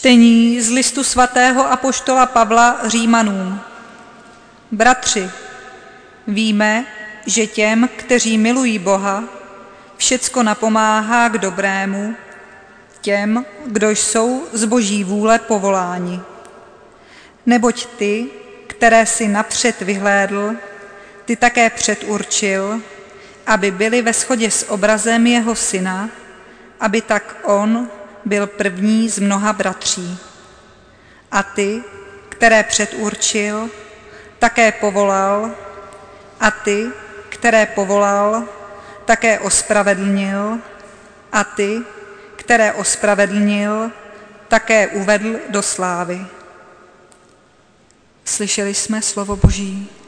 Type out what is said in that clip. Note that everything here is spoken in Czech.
Čtení z listu svatého apoštola Pavla Římanům. Bratři, víme, že těm, kteří milují Boha, všecko napomáhá k dobrému, těm, kdo jsou z Boží vůle povoláni. Neboť ty, které si napřed vyhlédl, ty také předurčil, aby byli ve shodě s obrazem jeho syna, aby tak on byl první z mnoha bratří. A ty, které předurčil, také povolal, a ty, které povolal, také ospravedlnil, a ty, které ospravedlnil, také uvedl do slávy. Slyšeli jsme slovo Boží.